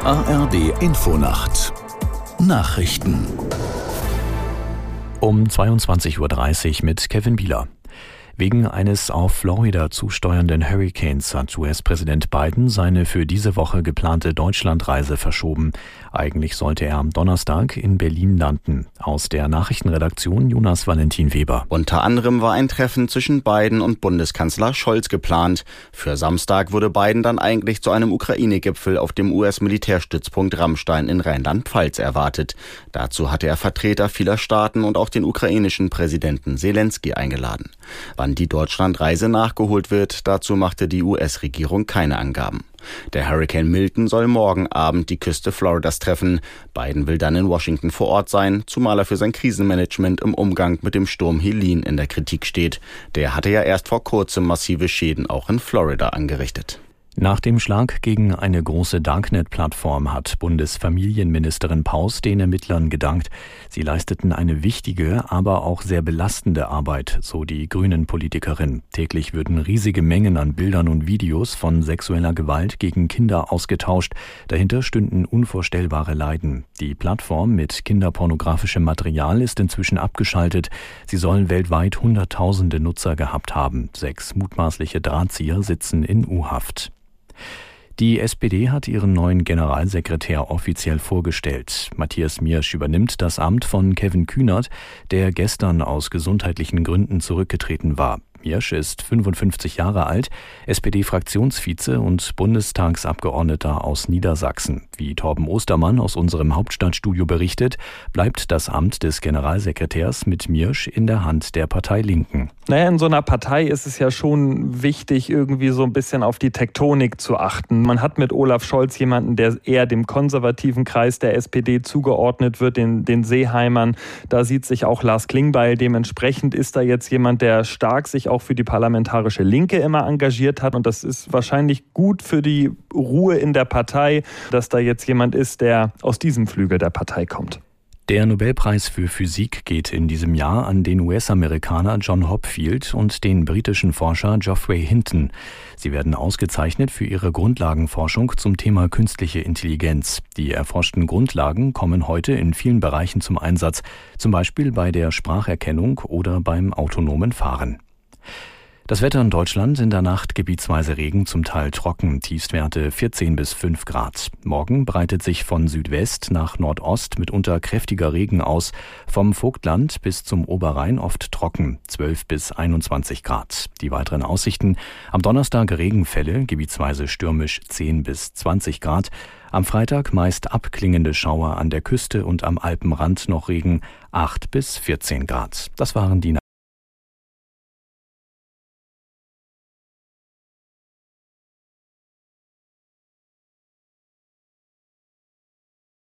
ARD Infonacht Nachrichten um 22:30 Uhr mit Kevin Bieler. Wegen eines auf Florida zusteuernden Hurrikans hat US-Präsident Biden seine für diese Woche geplante Deutschlandreise verschoben. Eigentlich sollte er am Donnerstag in Berlin landen. Aus der Nachrichtenredaktion Jonas Valentin Weber. Unter anderem war ein Treffen zwischen Biden und Bundeskanzler Scholz geplant. Für Samstag wurde Biden dann eigentlich zu einem Ukraine-Gipfel auf dem US-Militärstützpunkt Ramstein in Rheinland-Pfalz erwartet. Dazu hatte er Vertreter vieler Staaten und auch den ukrainischen Präsidenten Selenskyj eingeladen. Wann die Deutschlandreise nachgeholt wird, dazu machte die US-Regierung keine Angaben. Der Hurrikan Milton soll morgen Abend die Küste Floridas treffen. Biden will dann in Washington vor Ort sein, zumal er für sein Krisenmanagement im Umgang mit dem Sturm Helene in der Kritik steht. Der hatte ja erst vor kurzem massive Schäden auch in Florida angerichtet. Nach dem Schlag gegen eine große Darknet-Plattform hat Bundesfamilienministerin Paus den Ermittlern gedankt. Sie leisteten eine wichtige, aber auch sehr belastende Arbeit, so die Grünen-Politikerin. Täglich würden riesige Mengen an Bildern und Videos von sexueller Gewalt gegen Kinder ausgetauscht. Dahinter stünden unvorstellbare Leiden. Die Plattform mit kinderpornografischem Material ist inzwischen abgeschaltet. Sie soll weltweit Hunderttausende Nutzer gehabt haben. 6 mutmaßliche Drahtzieher sitzen in U-Haft. Die SPD hat ihren neuen Generalsekretär offiziell vorgestellt. Matthias Miersch übernimmt das Amt von Kevin Kühnert, der gestern aus gesundheitlichen Gründen zurückgetreten war. Miersch ist 55 Jahre alt, SPD-Fraktionsvize und Bundestagsabgeordneter aus Niedersachsen. Wie Torben Ostermann aus unserem Hauptstadtstudio berichtet, bleibt das Amt des Generalsekretärs mit Miersch in der Hand der Partei Linken. Naja, in so einer Partei ist es ja schon wichtig, irgendwie so ein bisschen auf die Tektonik zu achten. Man hat mit Olaf Scholz jemanden, der eher dem konservativen Kreis der SPD zugeordnet wird, den Seeheimern. Da sieht sich auch Lars Klingbeil. Dementsprechend ist da jetzt jemand, der stark sich auch für die parlamentarische Linke immer engagiert hat. Und das ist wahrscheinlich gut für die Ruhe in der Partei, dass da jetzt jemand ist, der aus diesem Flügel der Partei kommt. Der Nobelpreis für Physik geht in diesem Jahr an den US-Amerikaner John Hopfield und den britischen Forscher Geoffrey Hinton. Sie werden ausgezeichnet für ihre Grundlagenforschung zum Thema künstliche Intelligenz. Die erforschten Grundlagen kommen heute in vielen Bereichen zum Einsatz, zum Beispiel bei der Spracherkennung oder beim autonomen Fahren. Das Wetter in Deutschland: in der Nacht gebietsweise Regen, zum Teil trocken, Tiefstwerte 14 bis 5 Grad. Morgen breitet sich von Südwest nach Nordost mitunter kräftiger Regen aus. Vom Vogtland bis zum Oberrhein oft trocken, 12 bis 21 Grad. Die weiteren Aussichten: am Donnerstag Regenfälle, gebietsweise stürmisch 10 bis 20 Grad. Am Freitag meist abklingende Schauer an der Küste und am Alpenrand noch Regen, 8 bis 14 Grad. Das waren die